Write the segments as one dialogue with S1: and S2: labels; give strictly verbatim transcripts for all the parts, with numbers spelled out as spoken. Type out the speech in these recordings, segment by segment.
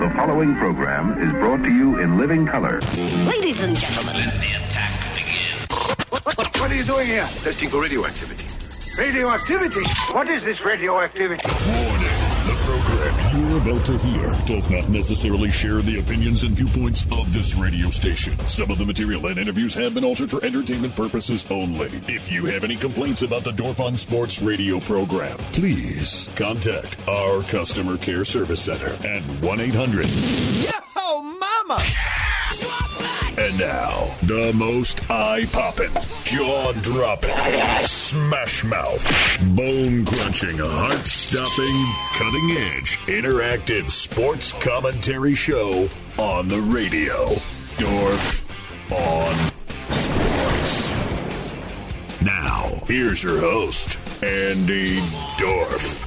S1: The following program is brought to you in living color.
S2: Ladies and gentlemen, let the attack begin.
S3: What, what, what, what are you doing here?
S4: Testing for radioactivity.
S3: Radioactivity? What is this radioactivity?
S5: Warning. The program you're about to hear does not necessarily share the opinions and viewpoints of this radio station. Some of the material and interviews have been altered for entertainment purposes only. If you have any complaints about the Dorf on Sports radio program, please contact our customer care service center at one eight hundred
S6: Yo, mama!
S5: And now, the most eye-popping, jaw-dropping, smash-mouth, bone-crunching, heart-stopping, cutting-edge, interactive sports commentary show on the radio. Dorf on Sports. Now, here's your host, Andy Dorf.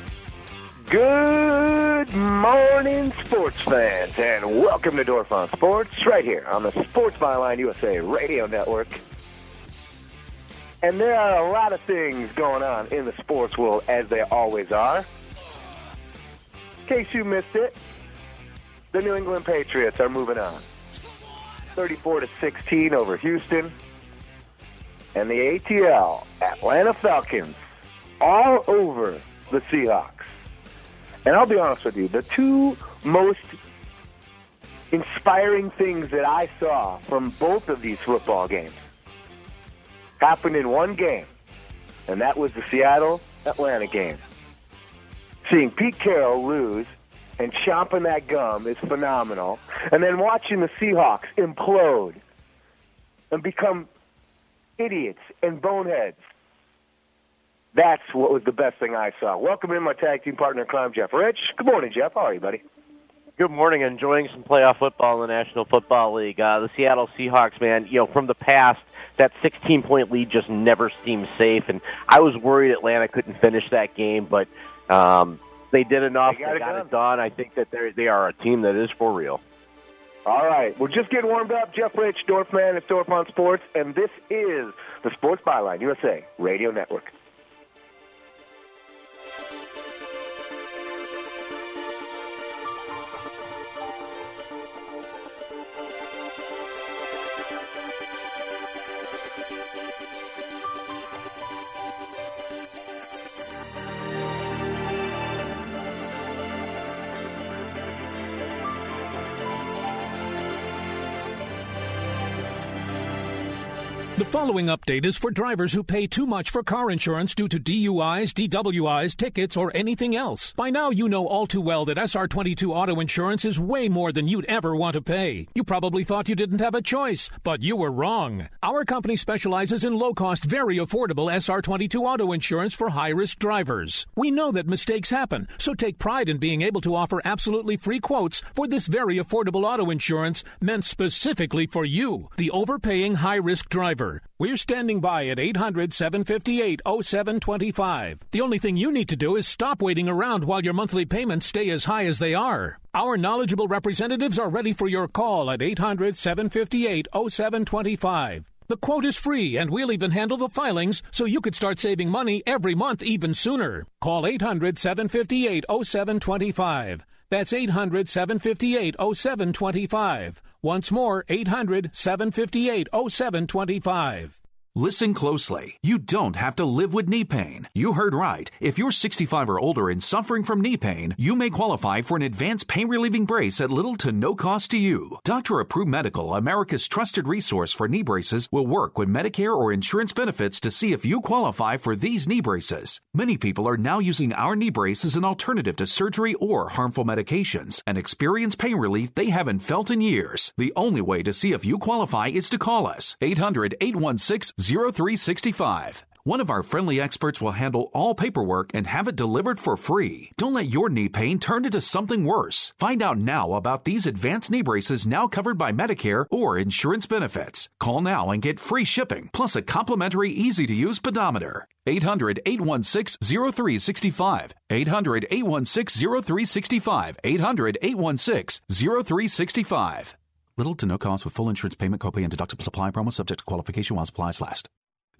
S7: Good morning, sports fans, and welcome to Dorf on Sports, right here on the Sports Byline U S A Radio Network. And there are a lot of things going on in the sports world, as there always are. In case you missed it, the New England Patriots are moving on. thirty-four to sixteen over Houston. And the A T L, Atlanta Falcons, all over the Seahawks. And I'll be honest with you, the two most inspiring things that I saw from both of these football games happened in one game, and that was the Seattle-Atlanta game. Seeing Pete Carroll lose and chomping that gum is phenomenal, and then watching the Seahawks implode and become idiots and boneheads. That's what was the best thing I saw. Welcome in my tag team partner in crime, Jeff Rich. Good morning, Jeff. How are you, buddy?
S8: Good morning. Enjoying some playoff football in the National Football League. Uh, the Seattle Seahawks, man, you know, from the past, that sixteen-point lead just never seemed safe, and I was worried Atlanta couldn't finish that game, but um, they did enough. They got, they got it done. I think that they they are a team that is for real.
S7: All right. We're just getting warmed up. Jeff Rich, Dorf Man, it's Dorf on Sports, and this is the Sports Byline U S A Radio Network.
S9: The following update is for drivers who pay too much for car insurance due to D U Is, D W Is, tickets, or anything else. By now, you know all too well that S R twenty-two auto insurance is way more than you'd ever want to pay. You probably thought you didn't have a choice, but you were wrong. Our company specializes in low-cost, very affordable S R twenty-two auto insurance for high-risk drivers. We know that mistakes happen, so take pride in being able to offer absolutely free quotes for this very affordable auto insurance meant specifically for you, the overpaying high-risk driver. We're standing by at eight hundred, seven five eight, oh seven two five. The only thing you need to do is stop waiting around while your monthly payments stay as high as they are. Our knowledgeable representatives are ready for your call at eight hundred, seven five eight, oh seven two five. The quote is free, and we'll even handle the filings so you could start saving money every month even sooner. Call eight hundred, seven five eight, oh seven two five. That's eight hundred, seven five eight, oh seven two five. Once more, eight hundred, seven five eight, oh seven two five.
S10: Listen closely. You don't have to live with knee pain. You heard right. If you're sixty-five or older and suffering from knee pain, you may qualify for an advanced pain-relieving brace at little to no cost to you. Doctor Approved Medical, America's trusted resource for knee braces, will work with Medicare or insurance benefits to see if you qualify for these knee braces. Many people are now using our knee brace as an alternative to surgery or harmful medications and experience pain relief they haven't felt in years. The only way to see if you qualify is to call us. eight hundred, eight one six, oh three six five. One of our friendly experts will handle all paperwork and have it delivered for free. Don't let your knee pain turn into something worse. Find out now about these advanced knee braces now covered by Medicare or insurance benefits. Call now and get free shipping, plus a complimentary easy-to-use pedometer. eight hundred, eight one six, oh three six five. eight hundred, eight one six, oh three six five. eight hundred, eight one six, oh three six five. Little to no cost with full insurance payment, copay, and deductible supply promo subject to qualification while supplies last.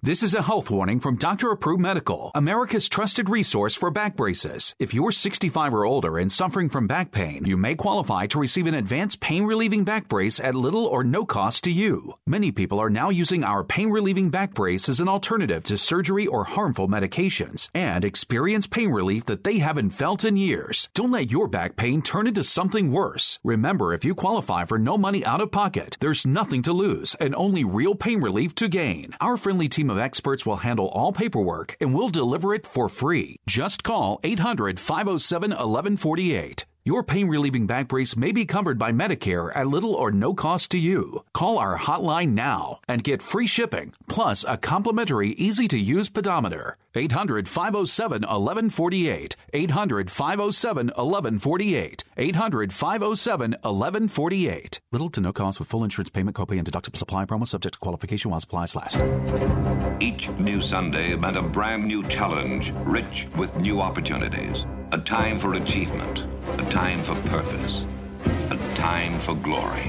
S10: This is a health warning from Doctor Approved Medical, America's trusted resource for back braces. If you're sixty-five or older and suffering from back pain, you may qualify to receive an advanced pain-relieving back brace at little or no cost to you. Many people are now using our pain-relieving back brace as an alternative to surgery or harmful medications and experience pain relief that they haven't felt in years. Don't let your back pain turn into something worse. Remember, if you qualify for no money out of pocket, there's nothing to lose and only real pain relief to gain. Our friendly team of experts will handle all paperwork and will deliver it for free. Just call eight hundred, five oh seven, eleven forty-eight. Your pain-relieving back brace may be covered by Medicare at little or no cost to you. Call our hotline now and get free shipping, plus a complimentary, easy-to-use pedometer. eight hundred, five oh seven, eleven forty-eight. eight hundred, five oh seven, eleven forty-eight. eight hundred, five oh seven, eleven forty-eight. Little to no cost with full insurance payment, copay, and deductible supply promo subject to qualification while supplies last.
S2: Each new Sunday meant a brand new challenge, rich with new opportunities. A time for achievement. A time for purpose. A time for glory.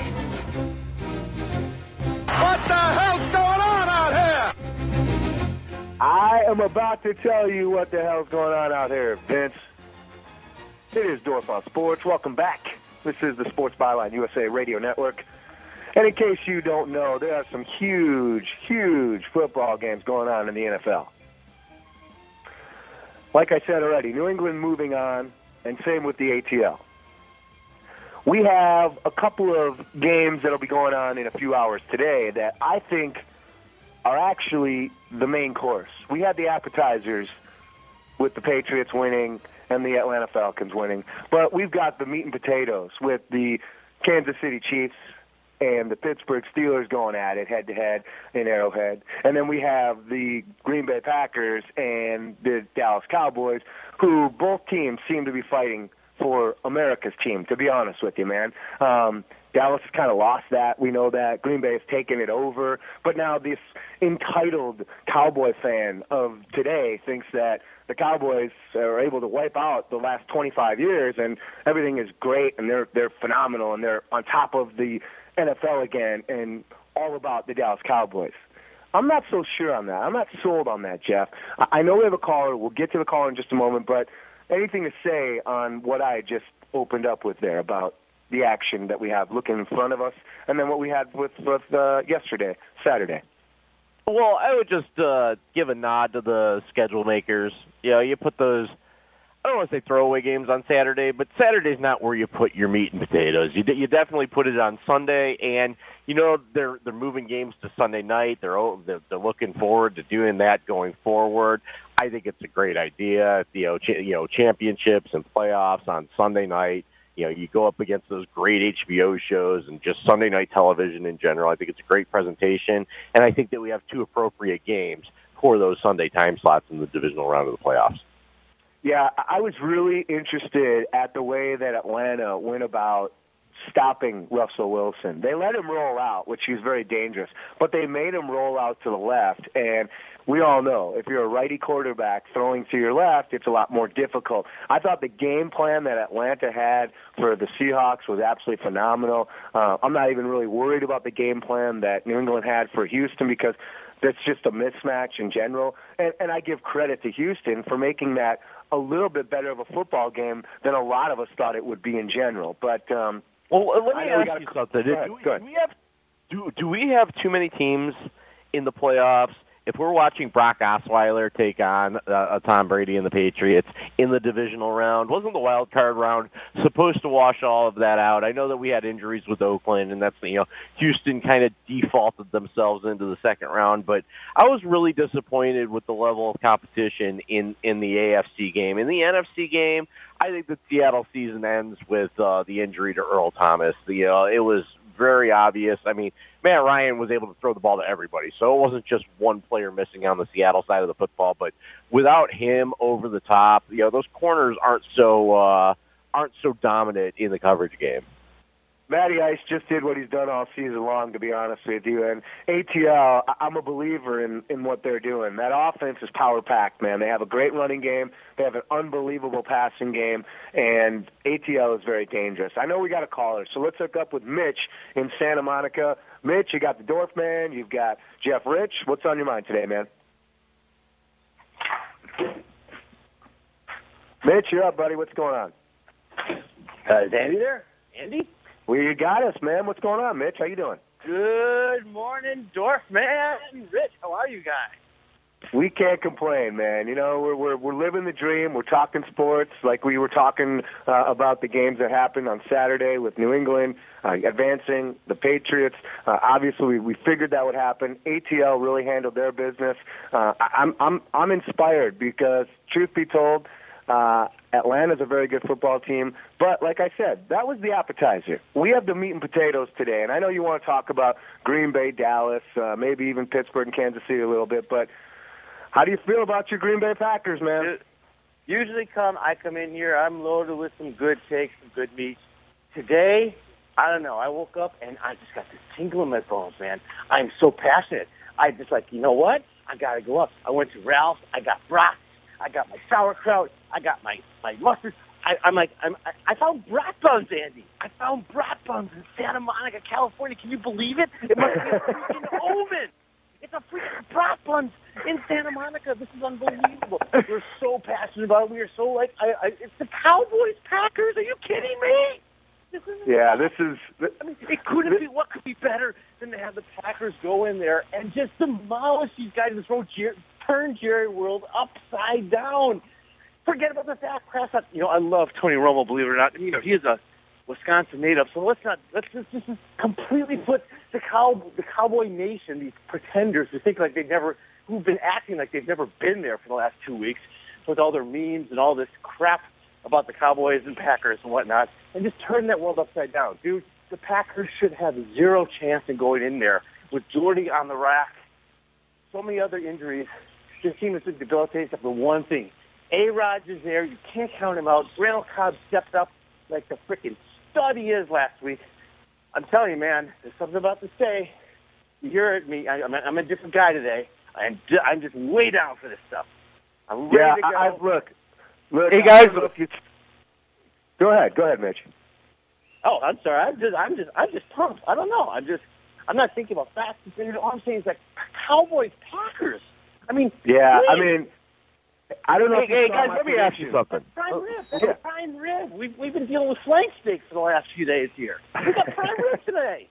S3: What the hell's going on out here?
S7: I am about to tell you what the hell's going on out here, Vince. It is Dorf on Sports. Welcome back. This is the Sports Byline U S A Radio Network. And in case you don't know, there are some huge, huge football games going on in the N F L. Like I said already, New England moving on, and same with the A T L. We have a couple of games that will be going on in a few hours today that I think are actually the main course. We had the appetizers with the Patriots winning and the Atlanta Falcons winning, but we've got the meat and potatoes with the Kansas City Chiefs and the Pittsburgh Steelers going at it head-to-head in Arrowhead. And then we have the Green Bay Packers and the Dallas Cowboys, who both teams seem to be fighting for America's team, to be honest with you, man. Um, Dallas has kind of lost that. We know that. Green Bay has taken it over. But now this entitled Cowboy fan of today thinks that the Cowboys are able to wipe out the last twenty-five years and everything is great and they're they're phenomenal and they're on top of the N F L again and all about the Dallas Cowboys. I'm not so sure on that. I'm not sold on that, Jeff. I know we have a caller. We'll get to the caller in just a moment, but anything to say on what I just opened up with there about the action that we have looking in front of us and then what we had with, with uh, yesterday, Saturday?
S8: Well, I would just uh, give a nod to the schedule makers. You know, you put those, I don't want to say throwaway games on Saturday, but Saturday's not where you put your meat and potatoes. You, you definitely put it on Sunday, and you know they're they're moving games to Sunday night. They're they're, they're looking forward to doing that going forward. I think it's a great idea. You know, ch- you know, championships and playoffs on Sunday night. You know, you go up against those great H B O shows and just Sunday night television in general. I think it's a great presentation, and I think that we have two appropriate games for those Sunday time slots in the divisional round of the playoffs.
S7: Yeah, I was really interested at the way that Atlanta went about stopping Russell Wilson. They let him roll out, which is very dangerous, but they made him roll out to the left, and we all know if you're a righty quarterback throwing to your left, it's a lot more difficult. I thought the game plan that Atlanta had for the Seahawks was absolutely phenomenal. Uh, I'm not even really worried about the game plan that New England had for Houston because that's just a mismatch in general. And, and I give credit to Houston for making that a little bit better of a football game than a lot of us thought it would be in general. But um,
S8: well, let me ask
S7: gotta,
S8: you something.
S7: Go ahead,
S8: do, we,
S7: go ahead.
S8: do we have do do we have too many teams in the playoffs? If we're watching Brock Osweiler take on uh, Tom Brady and the Patriots in the divisional round, wasn't the wild card round supposed to wash all of that out? I know that we had injuries with Oakland, and that's, you know, Houston kind of defaulted themselves into the second round, but I was really disappointed with the level of competition in, in the A F C game. In the N F C game, I think the Seattle season ends with uh, the injury to Earl Thomas. The uh, it was very obvious. I mean, Matt Ryan was able to throw the ball to everybody, so it wasn't just one player missing on the Seattle side of the football. But without him over the top, you know, those corners aren't so uh, aren't so dominant in the coverage game.
S7: Matty Ice just did what he's done all season long, to be honest with you. And A T L, I'm a believer in, in what they're doing. That offense is power-packed, man. They have a great running game. They have an unbelievable passing game. And A T L is very dangerous. I know we got a caller, so let's hook up with Mitch in Santa Monica. Mitch, you got the Dorf Man. You've got Jeff Rich. What's on your mind today, man? Mitch, you're up, buddy. What's going on?
S4: Uh, is Andy there? Andy?
S7: Well, you got us, man. What's going on, Mitch? How you doing?
S4: Good morning, Dorf man. Rich, how are you guys?
S7: We can't complain, man. You know, we're we're we're living the dream. We're talking sports, like we were talking uh, about the games that happened on Saturday with New England uh, advancing, the Patriots. Uh, obviously, we, we figured that would happen. A T L really handled their business. Uh, I, I'm I'm I'm inspired because, truth be told, uh, Atlanta's a very good football team. But like I said, that was the appetizer. We have the meat and potatoes today, and I know you want to talk about Green Bay, Dallas, uh, maybe even Pittsburgh and Kansas City a little bit, but how do you feel about your Green Bay Packers, man?
S4: Usually come, I come in here, I'm loaded with some good takes, some good meat. Today, I don't know, I woke up and I just got this tingle in my bones, man. I'm so passionate. I just like, you know what? I got to go up. I went to Ralph's, I got brats, I got my sauerkraut, I got my, my mustard. I, I'm like, I'm, I, I found brat buns, Andy. I found brat buns in Santa Monica, California. Can you believe it? It must be a freaking omen. It's a freaking brat buns in Santa Monica. This is unbelievable. We're so passionate about it. We are so like, I, I, it's the Cowboys, Packers. Are you kidding me? This is
S7: yeah, this is.
S4: I mean, it couldn't be. What could be better than to have the Packers go in there and just demolish these guys and throw Jer- turn Jerry World upside down? Forget about the Dak Prescott. You know, I love Tony Romo. Believe it or not, you know, he is a Wisconsin native. So let's not let's just, just completely put the cow the Cowboy Nation, these pretenders who think like they've never, who've been acting like they've never been there for the last two weeks, with all their memes and all this crap about the Cowboys and Packers and whatnot, and just turn that world upside down, dude. The Packers should have zero chance in going in there with Jordy on the rack. So many other injuries. Just seem to debilitate except for one thing. A-Rod is there. You can't count him out. Randall Cobb stepped up like the freaking stud he is last week. I'm telling you, man, there's something about to say. You hear it, me. I, I'm, a, I'm a different guy today. I'm, I'm just way down for this stuff. I'm ready
S7: yeah,
S4: to go.
S7: I, I, look, look.
S4: Hey, guys.
S7: Look, you, go ahead. Go ahead, Mitch.
S4: Oh, I'm sorry. I'm just, I'm just, I'm just pumped. I don't know. I'm just, I'm not thinking about facts. All I'm saying is like Cowboys, Packers. I mean,
S7: yeah,
S4: please.
S7: I mean, I don't know.
S4: Hey,
S7: if you
S4: hey
S7: saw
S4: guys,
S7: my
S4: let me ask
S7: prediction.
S4: you something. Prime rib. That's
S7: yeah.
S4: a prime rib. We've we've been dealing with flank steaks for the last few days here. We got prime rib today.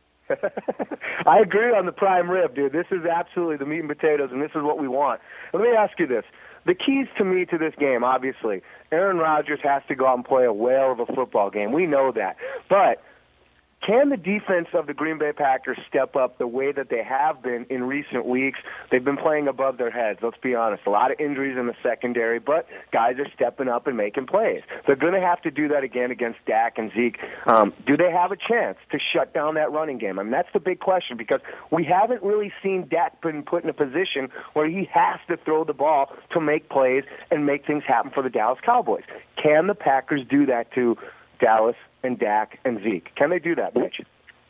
S7: I agree on the prime rib, dude. This is absolutely the meat and potatoes, and this is what we want. Let me ask you this. The keys to me to this game, obviously, Aaron Rodgers has to go out and play a whale of a football game. We know that. But can the defense of the Green Bay Packers step up the way that they have been in recent weeks? They've been playing above their heads, let's be honest. A lot of injuries in the secondary, but guys are stepping up and making plays. They're going to have to do that again against Dak and Zeke. Um, do they have a chance to shut down that running game? I mean, that's the big question because we haven't really seen Dak been put in a position where he has to throw the ball to make plays and make things happen for the Dallas Cowboys. Can the Packers do that to Dallas and Dak and Zeke? Can they do that, Mitch?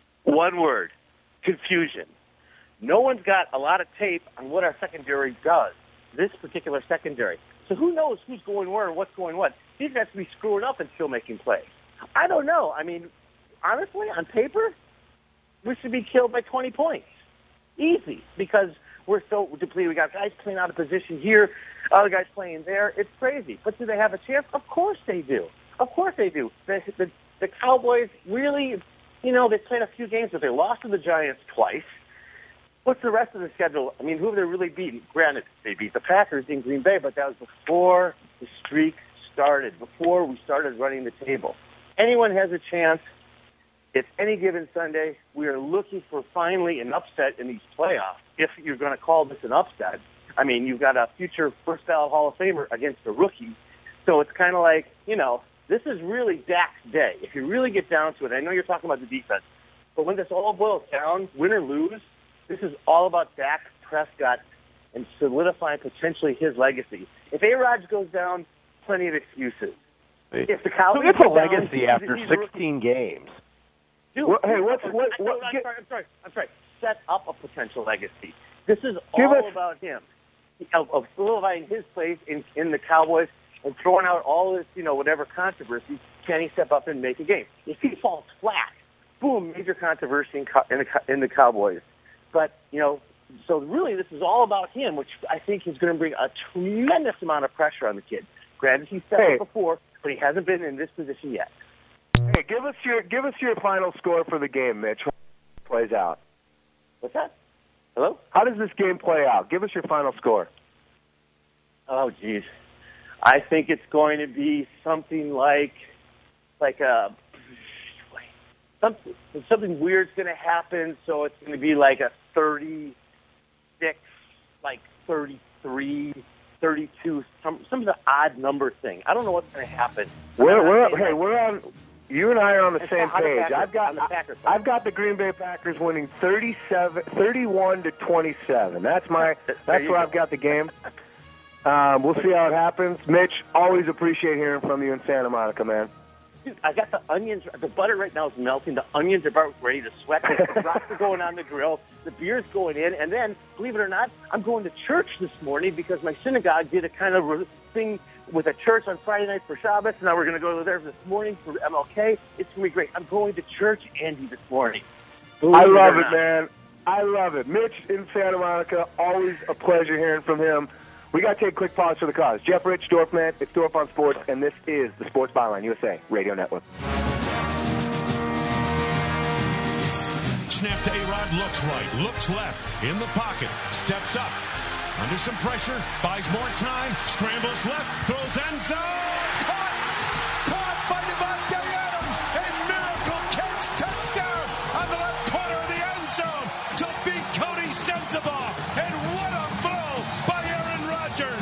S4: One word, confusion. No one's got a lot of tape on what our secondary does, this particular secondary. So who knows who's going where and what's going what? These guys can be screwing up and still making plays. I don't know. I mean, honestly, on paper, we should be killed by twenty points. Easy, because we're so depleted. We got guys playing out of position here, other guys playing there. It's crazy. But do they have a chance? Of course they do. Of course they do. The, the, the Cowboys really, you know, they played a few games, but they lost to the Giants twice. What's the rest of the schedule? I mean, who have they really beaten? Granted, they beat the Packers in Green Bay, but that was before the streak started, before we started running the table. Anyone has a chance. It's any given Sunday. We are looking for finally an upset in these playoffs, if you're going to call this an upset. I mean, you've got a future first ballot Hall of Famer against a rookie. So it's kind of like, you know, this is really Dak's day. If you really get down to it, I know you're talking about the defense, but when this all boils down, win or lose, this is all about Dak Prescott and solidifying potentially his legacy. If A-Rod goes down, plenty of excuses. If the Cowboys
S8: Who gets a
S4: go
S8: legacy
S4: down,
S8: after
S4: he's a
S8: sixteen
S4: rookie.
S8: games?
S4: Dude,
S7: Well, hey, what's what?
S4: I'm,
S7: what
S4: I'm,
S7: get,
S4: sorry, I'm sorry. I'm sorry. Set up a potential legacy. This is
S7: Give
S4: all
S7: us-
S4: about him, of, of solidifying his place in, in the Cowboys and throwing out all this, you know, whatever controversy. Can he step up and make a game? If he falls flat, boom, major controversy in, in, the, in the Cowboys. But you know, so really, this is all about him, which I think is going to bring a tremendous amount of pressure on the kid. Granted, he's said
S7: Hey.
S4: it before, but he hasn't been in this position yet.
S7: Hey, give us your give us your final score for the game, Mitch. How it plays out.
S4: What's that? Hello?
S7: How does this game play out? Give us your final score.
S4: Oh, geez. I think it's going to be something like, like a, something, something weird's going to happen, so it's going to be like a thirty-six, like thirty-three, thirty-two, some some of the odd number thing. I don't know what's going to happen.
S7: We're, we're hey, we're on. You and I are on the
S4: It's
S7: same
S4: on the
S7: page.
S4: Packers-
S7: I've got
S4: on the Packers side.
S7: I've got the Green Bay Packers winning thirty-seven, thirty-one to twenty-seven. That's my that's
S4: There
S7: where
S4: you
S7: I've
S4: go.
S7: got the game. Um, we'll see how it happens. Mitch, always appreciate hearing from you in Santa Monica, man.
S4: Dude, I got the onions. The butter right now is melting. The onions are about ready to sweat. The rocks are going on the grill. The beer's going in. And then, believe it or not, I'm going to church this morning because my synagogue did a kind of re- thing with a church on Friday night for Shabbos. Now we're going to go there this morning for M L K. It's going to be great. I'm going to church, Andy, this morning. Believe
S7: I love
S4: or
S7: it,
S4: not.
S7: man. I love it. Mitch in Santa Monica, always a pleasure hearing from him. We got to take a quick pause for the cause. Jeff Rich, Dorfman, it's Dorf on Sports, and this is the Sports Byline U S A Radio Network.
S11: Snap to A-Rod, looks right, looks left, in the pocket, steps up, under some pressure, buys more time, scrambles left, throws end zone, caught! Caught by Devontae Adams! A miracle catch, touchdown on the left corner of the end zone to beat Cody Sensabaugh, and what a throw by Aaron Rodgers!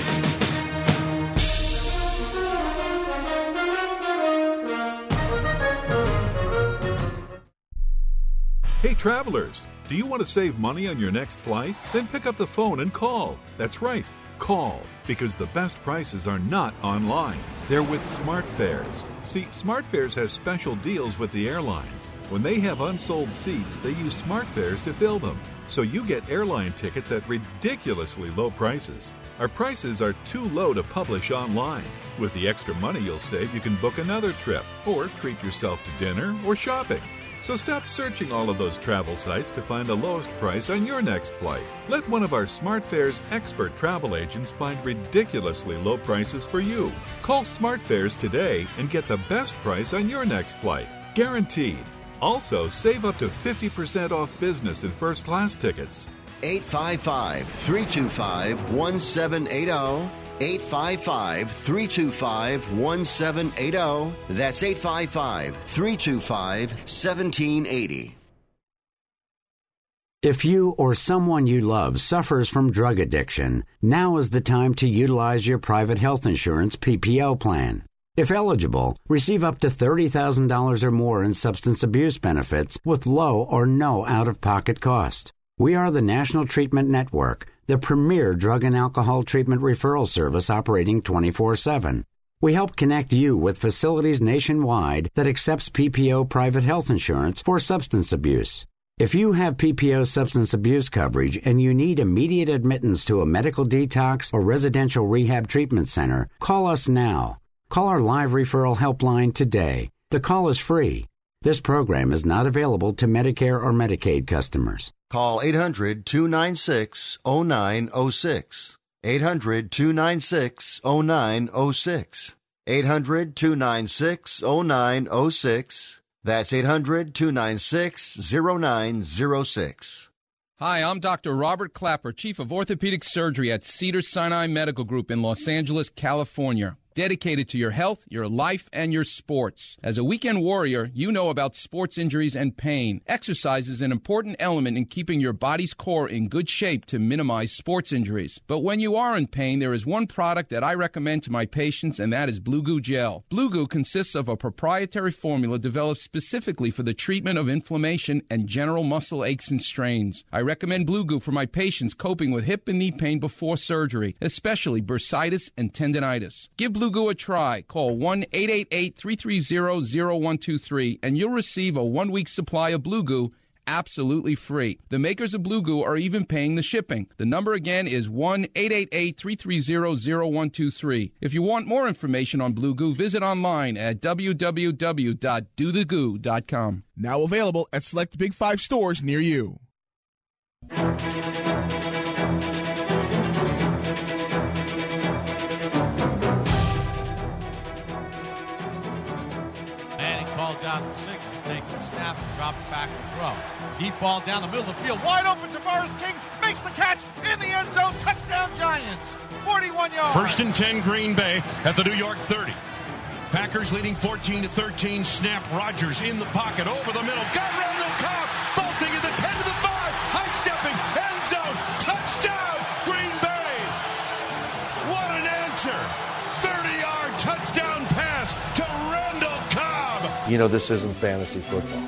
S12: Hey travelers, do you want to save money on your next flight? Then pick up the phone and call. That's right, call, because the best prices are not online. They're with SmartFares. See, SmartFares has special deals with the airlines. When they have unsold seats, they use SmartFares to fill them. So you get airline tickets at ridiculously low prices. Our prices are too low to publish online. With the extra money you'll save, you can book another trip or treat yourself to dinner or shopping. So stop searching all of those travel sites to find the lowest price on your next flight. Let one of our SmartFares expert travel agents find ridiculously low prices for you. Call SmartFares today and get the best price on your next flight. Guaranteed. Also, save up to fifty percent off business and first class tickets.
S13: eight five five, three two five, one seven eight zero. eight five five, three two five, one seven eight zero. That's eight five five, three two five, one seven eight zero.
S14: If you or someone you love suffers from drug addiction, now is the time to utilize your private health insurance P P O plan. If eligible, receive up to thirty thousand dollars or more in substance abuse benefits with low or no out-of-pocket cost. We are the National Treatment Network, the premier drug and alcohol treatment referral service operating twenty-four seven. We help connect you with facilities nationwide that accepts P P O private health insurance for substance abuse. If you have P P O substance abuse coverage and you need immediate admittance to a medical detox or residential rehab treatment center, call us now. Call our live referral helpline today. The call is free. This program is not available to Medicare or Medicaid customers.
S13: Call eight hundred, two nine six, zero nine zero six. eight hundred, two nine six, zero nine zero six. eight hundred, two nine six, zero nine zero six. That's eight hundred, two nine six, zero nine zero six.
S15: Hi, I'm Doctor Robert Clapper, Chief of Orthopedic Surgery at Cedars-Sinai Medical Group in Los Angeles, California. Dedicated to your health, your life, and your sports. As a weekend warrior, you know about sports injuries and pain. Exercise is an important element in keeping your body's core in good shape to minimize sports injuries. But when you are in pain, there is one product that I recommend to my patients, and that is Blue Goo Gel. Blue Goo consists of a proprietary formula developed specifically for the treatment of inflammation and general muscle aches and strains. I recommend Blue Goo for my patients coping with hip and knee pain before surgery, especially bursitis and tendinitis. Give Blue Goo a try. Call one eight eight eight, three three zero, zero one two three and you'll receive a one-week supply of Blue Goo absolutely free. The makers of Blue Goo are even paying the shipping. The number again is one eight eight eight, three three zero, zero one two three. If you want more information on Blue Goo, visit online at w w w dot do the goo dot com.
S16: Now available at select Big Five stores near you.
S17: Takes a snap and drops back to throw. Deep ball down the middle of the field. Wide open. Tavares King makes the catch in the end zone. Touchdown Giants. forty-one yards.
S11: First and ten Green Bay at the New York thirty. Packers leading fourteen to thirteen. Snap. Rodgers in the pocket over the middle. Got Randall Cobb. Bolting in the ten to the five. High stepping. End zone. Touchdown Green Bay. What an answer. thirty-yard touchdown pass to Randall Cobb.
S18: You know, this isn't fantasy football.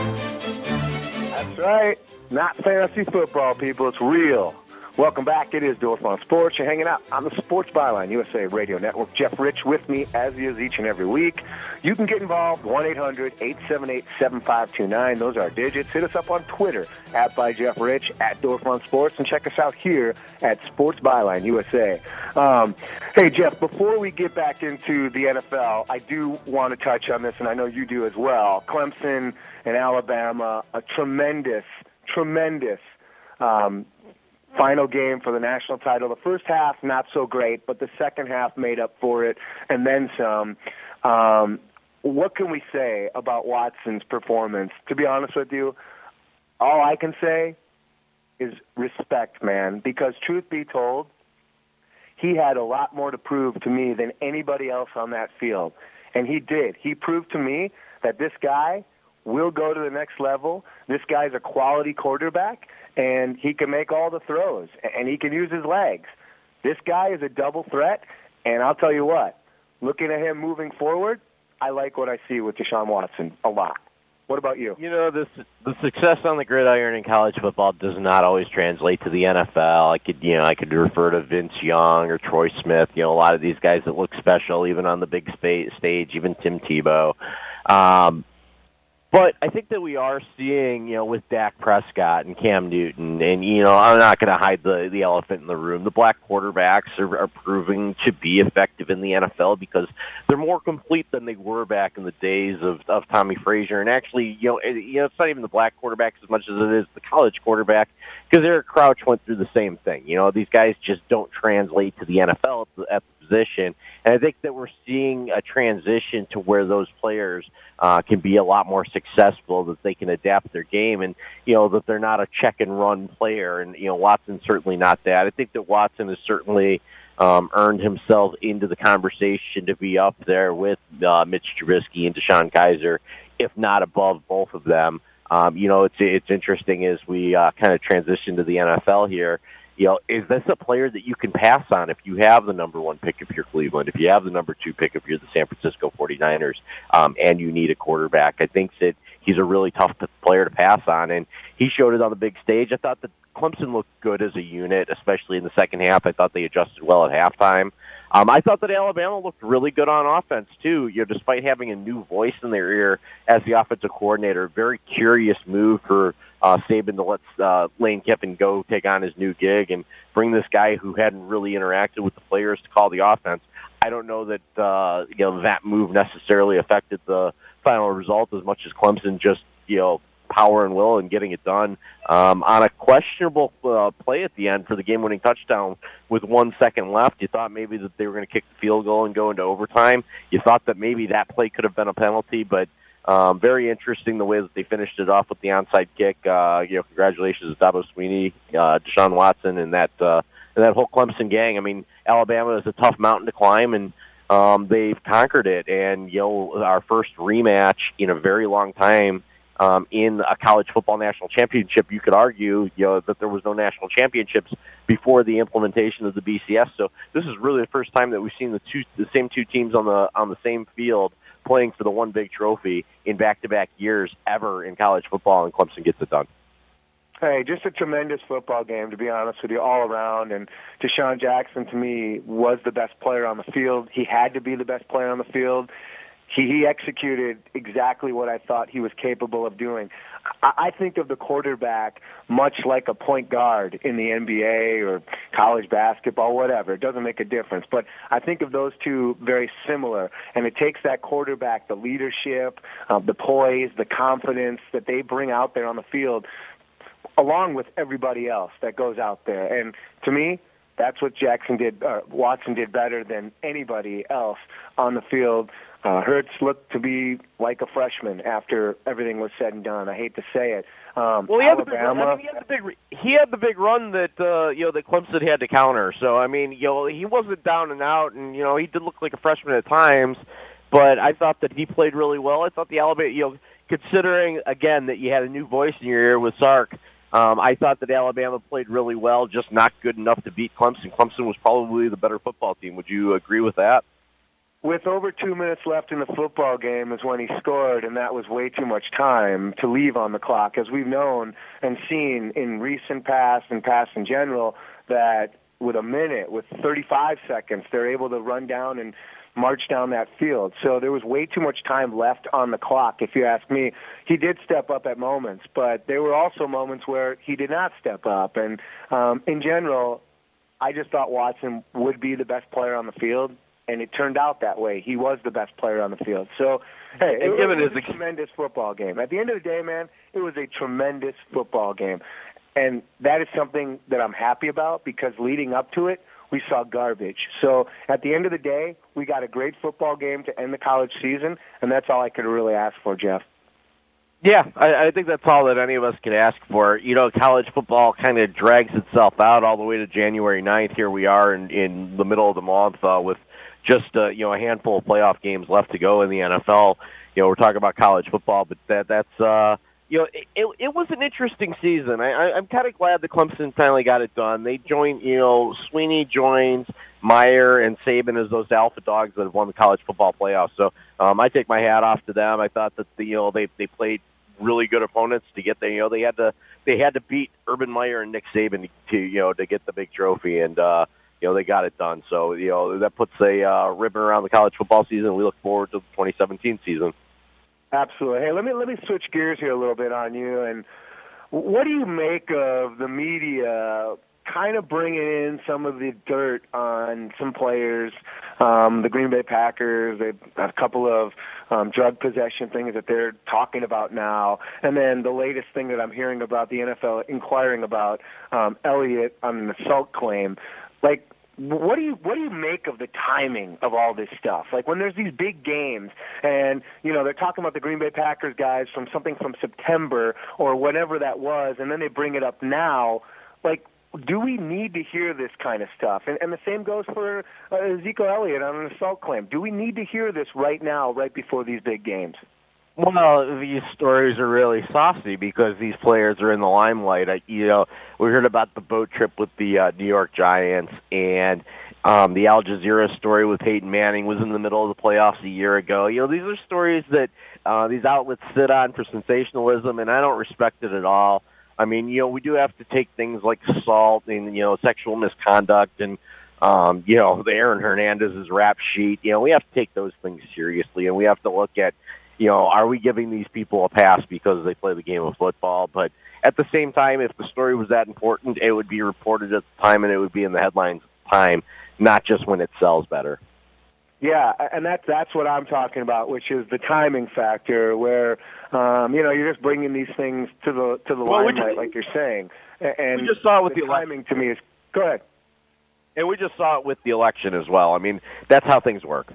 S7: That's right. Not fantasy football, people. It's real. Welcome back. It is Dorfman Sports. You're hanging out on the Sports Byline U S A Radio Network. Jeff Rich with me, as he is each and every week. You can get involved, one eight hundred eight seven eight seven five two nine. Those are our digits. Hit us up on Twitter, at by Jeff Rich, at Dorfman Sports, and check us out here at Sports Byline U S A. Um, hey, Jeff, before we get back into the N F L, I do want to touch on this, and I know you do as well. Clemson and Alabama, a tremendous, tremendous um final game for the national title. The first half, not so great, but the second half made up for it, and then some. Um, what can we say about Watson's performance? To be honest with you, all I can say is respect, man, because truth be told, he had a lot more to prove to me than anybody else on that field, and he did. He proved to me that this guy will go to the next level. This guy's a quality quarterback, and he can make all the throws, and he can use his legs. This guy is a double threat, and I'll tell you what, looking at him moving forward, I like what I see with Deshaun Watson a lot. What about you?
S8: You know, this the success on the gridiron in college football does not always translate to the N F L. I could, you know, I could refer to Vince Young or Troy Smith. You know, a lot of these guys that look special, even on the big spa- stage, even Tim Tebow. Um, But I think that we are seeing, you know, with Dak Prescott and Cam Newton, and, you know, I'm not going to hide the, the elephant in the room. The black quarterbacks are, are proving to be effective in the N F L because they're more complete than they were back in the days of, of Tommy Frazier. And actually, you know, it, you know, it's not even the black quarterbacks as much as it is the college quarterback, because Eric Crouch went through the same thing. You know, these guys just don't translate to the N F L at the, at the position. And I think that we're seeing a transition to where those players uh, can be a lot more successful, that they can adapt their game, and, you know, that they're not a check and run player. And, you know, Watson's certainly not that. I think that Watson has certainly um, earned himself into the conversation to be up there with uh, Mitch Trubisky and DeShone Kizer, if not above both of them. Um, you know, it's it's interesting as we uh, kind of transition to the N F L here. You know, is this a player that you can pass on if you have the number one pick if you're Cleveland, if you have the number two pick if you're the San Francisco forty-niners, um, and you need a quarterback? I think that he's a really tough player to pass on, and he showed it on the big stage. I thought that Clemson looked good as a unit, especially in the second half. I thought they adjusted well at halftime. Um, I thought that Alabama looked really good on offense, too, you know, despite having a new voice in their ear as the offensive coordinator. Very curious move for uh, Saban to let uh, Lane Kiffin go take on his new gig and bring this guy who hadn't really interacted with the players to call the offense. I don't know that uh, you know that move necessarily affected the final result as much as Clemson just, you know, power and will and getting it done um, on a questionable uh, play at the end for the game-winning touchdown with one second left. You thought maybe that they were going to kick the field goal and go into overtime. You thought that maybe that play could have been a penalty, but um, very interesting the way that they finished it off with the onside kick. Uh, you know, congratulations to Dabo Sweeney, uh, Deshaun Watson, and that uh, and that whole Clemson gang. I mean, Alabama is a tough mountain to climb, and um, they've conquered it. And you know, our first rematch in a very long time. Um, in a college football national championship, you could argue, you know, that there was no national championships before the implementation of the B C S. So this is really the first time that we've seen the two, the same two teams on the on the same field playing for the one big trophy in back-to-back years ever in college football, and Clemson gets it done.
S7: Hey, just a tremendous football game, to be honest with you, all around. And Deshaun Jackson, to me, was the best player on the field. He had to be the best player on the field. He, he executed exactly what I thought he was capable of doing. I, I think of the quarterback much like a point guard in the N B A or college basketball, whatever. It doesn't make a difference. But I think of those two very similar. And it takes that quarterback, the leadership, uh, the poise, the confidence that they bring out there on the field, along with everybody else that goes out there. And to me, that's what Jackson did, uh, Watson did better than anybody else on the field. Uh, Hurts looked to be like a freshman after everything was said and done. I hate to say it. Um,
S8: well, he had, the big,
S7: Alabama,
S8: I mean, he had the big he had the big run that uh, you know that Clemson had to counter. So I mean, you know, he wasn't down and out, and you know, he did look like a freshman at times. But I thought that he played really well. I thought the Alabama, you know, considering again that you had a new voice in your ear with Sark, um, I thought that Alabama played really well, just not good enough to beat Clemson. Clemson was probably the better football team. Would you agree with that?
S7: With over two minutes left in the football game is when he scored, and that was way too much time to leave on the clock. As we've known and seen in recent past and past in general, that with a minute, with thirty-five seconds, they're able to run down and march down that field. So there was way too much time left on the clock, if you ask me. He did step up at moments, but there were also moments where he did not step up. And um, in general, I just thought Watson would be the best player on the field. And it turned out that way. He was the best player on the field. So, hey, it, it was a tremendous football game. At the end of the day, man, it was a tremendous football game. And that is something that I'm happy about because leading up to it, we saw garbage. So at the end of the day, we got a great football game to end the college season, and that's all I could really ask for, Jeff.
S8: Yeah, I, I think that's all that any of us could ask for. You know, college football kind of drags itself out all the way to January ninth. Here we are in, in the middle of the month uh, with just uh, you know a handful of playoff games left to go in the N F L. You know, we're talking about college football, but that that's uh, you know it, it, it was an interesting season. I, I, I'm kind of glad that Clemson finally got it done. They joined, you know, Sweeney joins Meyer and Saban as those alpha dogs that have won the college football playoffs. So um, I take my hat off to them. I thought that the, you know they they played really good opponents to get there. You know, they had to they had to beat Urban Meyer and Nick Saban to you know to get the big trophy and. uh You know, they got it done. So, you know, that puts a uh, ribbon around the college football season. We look forward to the twenty seventeen season.
S7: Absolutely. Hey, let me let me switch gears here a little bit on you. And what do you make of the media kind of bringing in some of the dirt on some players, um, the Green Bay Packers, they've got a couple of um, drug possession things that they're talking about now, and then the latest thing that I'm hearing about the N F L inquiring about um, Elliott on an assault claim. Like, what do you what do you make of the timing of all this stuff? Like when there's these big games, and you know they're talking about the Green Bay Packers guys from something from September or whatever that was, and then they bring it up now. Like, do we need to hear this kind of stuff? And, and the same goes for uh, Ezekiel Elliott on an assault claim. Do we need to hear this right now, right before these big games?
S8: Well, these stories are really saucy because these players are in the limelight. I, you know, we heard about the boat trip with the uh, New York Giants, and um, the Al Jazeera story with Peyton Manning was in the middle of the playoffs a year ago. You know, these are stories that uh, these outlets sit on for sensationalism, and I don't respect it at all. I mean, you know, we do have to take things like assault and, you know, sexual misconduct and, um, you know, the Aaron Hernandez's rap sheet. You know, we have to take those things seriously, and we have to look at, you know, are we giving these people a pass because they play the game of football? But at the same time, if the story was that important, it would be reported at the time and it would be in the headlines at the time, not just when it sells better.
S7: Yeah, and that's that's what I'm talking about, which is the timing factor, where um, you know you're just bringing these things to the to the
S8: well,
S7: limelight,
S8: just,
S7: like you're saying. And
S8: we just saw it with
S7: the,
S8: the
S7: timing to me is go ahead.
S8: And we just saw it with the election as well. I mean, that's how things work.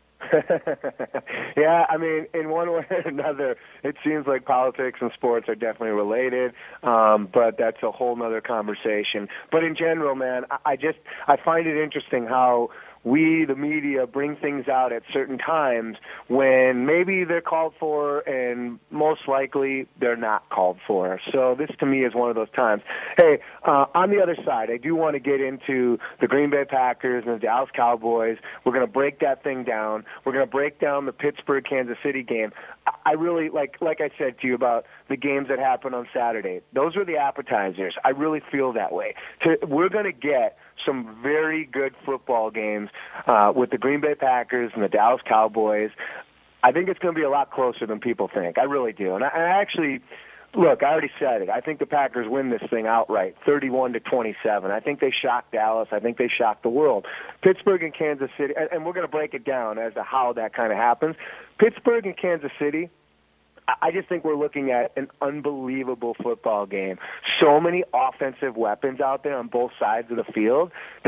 S7: Yeah, I mean, in one way or another, it seems like politics and sports are definitely related, um, but that's a whole other conversation. But in general, man, I, I just I find it interesting how we, the media, bring things out at certain times when maybe they're called for and most likely they're not called for. So this, to me, is one of those times. Hey, uh, on the other side, I do want to get into the Green Bay Packers and the Dallas Cowboys. We're going to break that thing down. We're going to break down the Pittsburgh-Kansas City game. I really, like like I said to you about the games that happened on Saturday, those were the appetizers. I really feel that way. To, we're going to get some very good football games uh, with the Green Bay Packers and the Dallas Cowboys. I think it's going to be a lot closer than people think. I really do. And I, I actually, look, I already said it. I think the Packers win this thing outright, thirty-one to twenty-seven. I think they shocked Dallas. I think they shocked the world. Pittsburgh and Kansas City, and, and we're going to break it down as to how that kind of happens. Pittsburgh and Kansas City, I just think we're looking at an unbelievable football game. So many offensive weapons out there on both sides of the field that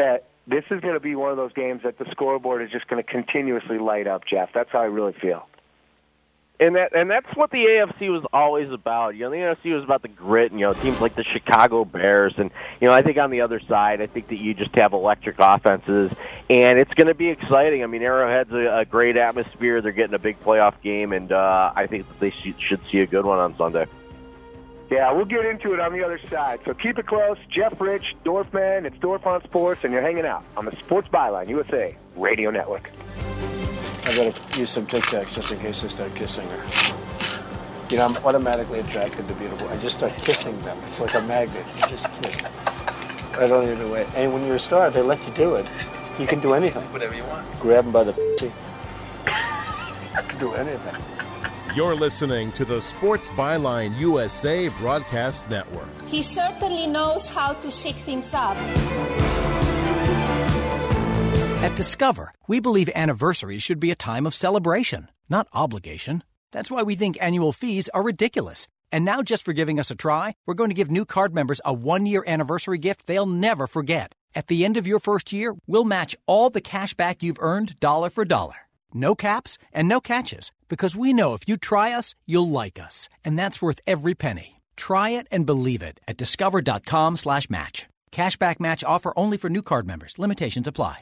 S7: this is going to be one of those games that the scoreboard is just going to continuously light up, Jeff. That's how I really feel.
S8: And that and that's what the A F C was always about. You know, the A F C was about the grit, and, you know, teams like the Chicago Bears. And, you know, I think on the other side, I think that you just have electric offenses, and it's going to be exciting. I mean, Arrowhead's a, a great atmosphere. They're getting a big playoff game, and uh, I think that they sh- should see a good one on Sunday.
S7: Yeah, we'll get into it on the other side. So keep it close. Jeff Rich, Dorfman, it's Dorf on Sports, and you're hanging out on the Sports Byline U S A Radio Network.
S18: I gotta use some Tic Tacs just in case I start kissing her. You know, I'm automatically attracted to beautiful. I just start kissing them. It's like a magnet. You just kiss. I don't even know it. And when you're a star, they let you do it. You can do anything.
S6: Whatever you want.
S18: Grab them by the pussy. I can do anything.
S19: You're listening to the Sports Byline U S A Broadcast Network.
S20: He certainly knows how to shake things up.
S21: At Discover, we believe anniversaries should be a time of celebration, not obligation. That's why we think annual fees are ridiculous. And now, just for giving us a try, we're going to give new card members a one-year anniversary gift they'll never forget. At the end of your first year, we'll match all the cash back you've earned dollar for dollar. No caps and no catches, because we know if you try us, you'll like us. And that's worth every penny. Try it and believe it at discover.com slash match. Cashback match offer only for new card members. Limitations apply.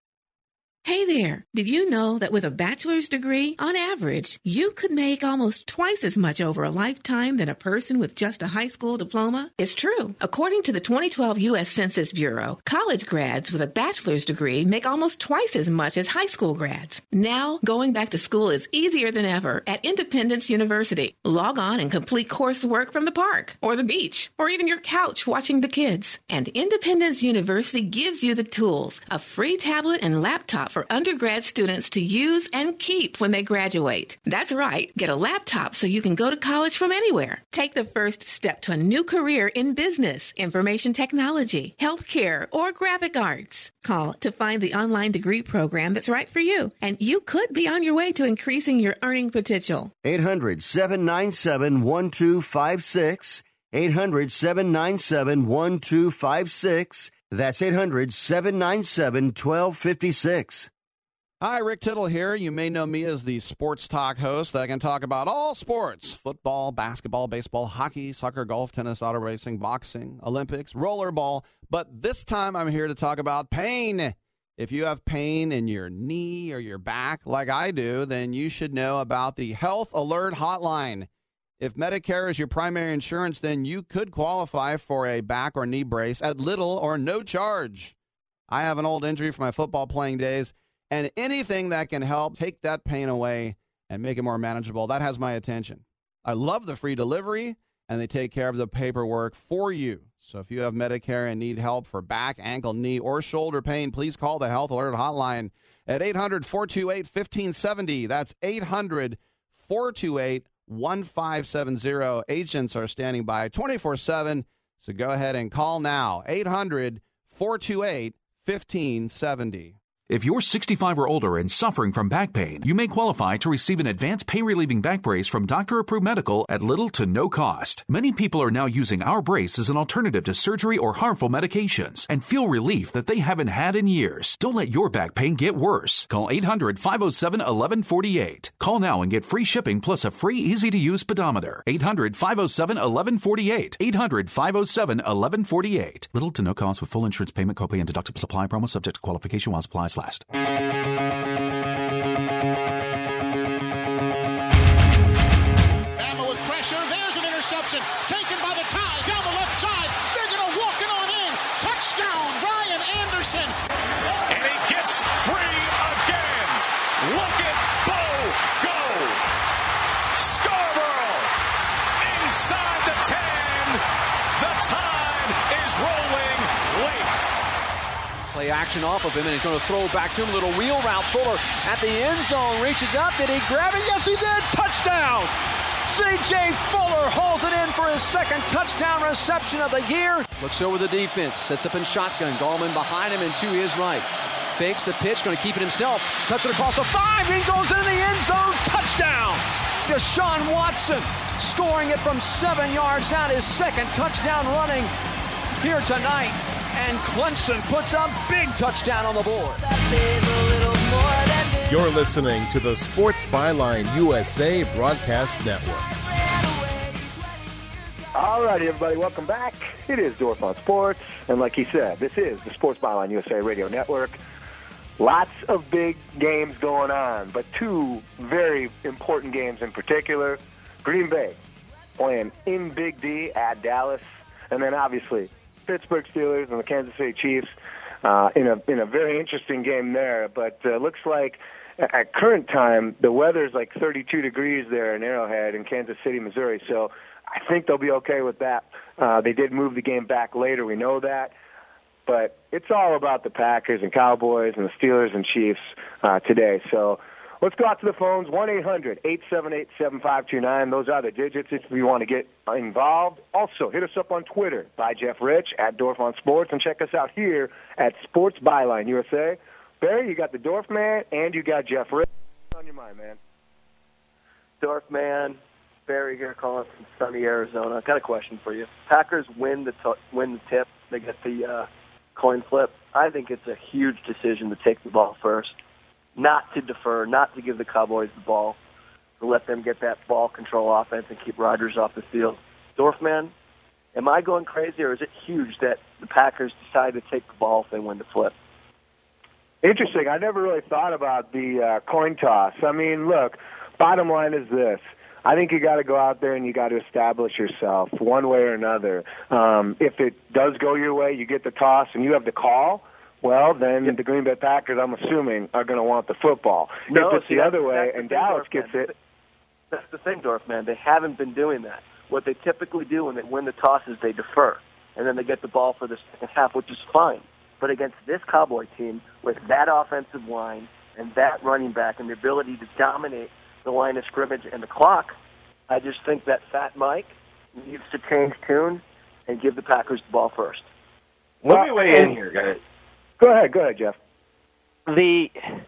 S22: Hey there! Did you know that with a bachelor's degree, on average, you could make almost twice as much over a lifetime than a person with just a high school diploma? It's true. According to the twenty twelve U S Census Bureau, college grads with a bachelor's degree make almost twice as much as high school grads. Now, going back to school is easier than ever at Independence University. Log on and complete coursework from the park, or the beach, or even your couch watching the kids. And Independence University gives you the tools, a free tablet and laptop for undergrad students to use and keep when they graduate. That's right. Get a laptop so you can go to college from anywhere. Take the first step to a new career in business, information technology, healthcare, or graphic arts. Call to find the online degree program that's right for you, and you could be on your way to increasing your earning potential.
S13: eight hundred, seven nine seven, one two five six. eight hundred, seven nine seven, one two five six. That's eight hundred, seven nine seven, one two five six.
S23: Hi, Rick Tittle here. You may know me as the sports talk host that can talk about all sports: football, basketball, baseball, hockey, soccer, golf, tennis, auto racing, boxing, Olympics, rollerball. But this time I'm here to talk about pain. If you have pain in your knee or your back like I do, then you should know about the Health Alert Hotline. If Medicare is your primary insurance, then you could qualify for a back or knee brace at little or no charge. I have an old injury from my football playing days, and anything that can help take that pain away and make it more manageable, that has my attention. I love the free delivery, and they take care of the paperwork for you. So if you have Medicare and need help for back, ankle, knee, or shoulder pain, please call the Health Alert Hotline at eight hundred, four two eight, one five seven zero. That's eight hundred, four two eight, one five seven zero. Agents are standing by twenty-four seven, so go ahead and call now. eight hundred, four two eight, one five seven zero.
S10: If you're sixty-five or older and suffering from back pain, you may qualify to receive an advanced pain-relieving back brace from Doctor Approved Medical at little to no cost. Many people are now using our brace as an alternative to surgery or harmful medications and feel relief that they haven't had in years. Don't let your back pain get worse. Call eight hundred, five oh seven, one one four eight. Call now and get free shipping plus a free, easy-to-use pedometer. eight hundred, five oh seven, one one four eight. eight hundred, five oh seven, one one four eight. Little to no cost with full insurance payment, copay, and deductible supply promo subject to qualification while supplies last.
S17: Bama with pressure. There's an interception taken by the Tide down the left side. They're going to walk it on in. Touchdown, Brian Anderson.
S11: And he gets free again. Look at Bo go. Scarborough inside the ten. The Tide is rolling late.
S24: Play action off of him, and he's going to throw back to him. A little wheel route. Fuller at the end zone. Reaches up. Did he grab it? Yes, he did. Touchdown. C J Fuller hauls it in for his second touchdown reception of the year. Looks over the defense. Sets up in shotgun. Gallman behind him and to his right. Fakes the pitch. Going to keep it himself. Cuts it across the five. He goes into the end zone. Touchdown. Deshaun Watson scoring it from seven yards out. His second touchdown running here tonight. and Clemson puts a big touchdown on the board.
S19: You're listening to the Sports Byline U S A Broadcast Network.
S7: All righty, everybody, welcome back. It is Dorf on Sports, and like he said, this is the Sports Byline U S A Radio Network. Lots of big games going on, but two very important games in particular. Green Bay playing in Big D at Dallas, and then obviously Pittsburgh Steelers and the Kansas City Chiefs uh, in a in a very interesting game there. But uh, looks like at current time the weather's like thirty-two degrees there in Arrowhead in Kansas City, Missouri. So I think they'll be okay with that. Uh, they did move the game back later. We know that. But it's all about the Packers and Cowboys and the Steelers and Chiefs uh, today. So let's go out to the phones, one eight hundred eight seven eight seven five two nine. Those are the digits if you want to get involved. Also, hit us up on Twitter, by Jeff Rich, at Dorf on Sports, and check us out here at Sports Byline U S A. Barry, you got the Dorf Man, and you got Jeff Rich. What's on your mind, man?
S1: Dorf Man, Barry here calling from sunny Arizona. I've got a question for you. Packers win the t- win the tip. They get the uh, coin flip. I think it's a huge decision to take the ball first, not to defer, not to give the Cowboys the ball, to let them get that ball control offense and keep Rodgers off the field. Dorfman, am I going crazy, or is it huge that the Packers decide to take the ball if they win the flip?
S7: Interesting. I never really thought about the uh, coin toss. I mean, look, bottom line is this. I think you got to go out there and you got to establish yourself one way or another. Um, if it does go your way, you get the toss and you have the call, well, then yep. the Green Bay Packers, I'm assuming, are going to want the football.
S1: No,
S7: if it's
S1: see,
S7: the other
S1: that's,
S7: way
S1: that's
S7: and
S1: thing,
S7: Dallas
S1: Dorf,
S7: gets
S1: man.
S7: it.
S1: That's the thing, Dorf, man. They haven't been doing that. What they typically do when they win the toss is they defer, and then they get the ball for the second half, which is fine. But against this Cowboy team, with that offensive line and that running back and the ability to dominate the line of scrimmage and the clock, I just think that Fat Mike needs to change tune and give the Packers the ball first.
S8: Let well, me weigh in here, guys.
S7: Go ahead, go ahead, Jeff.
S8: The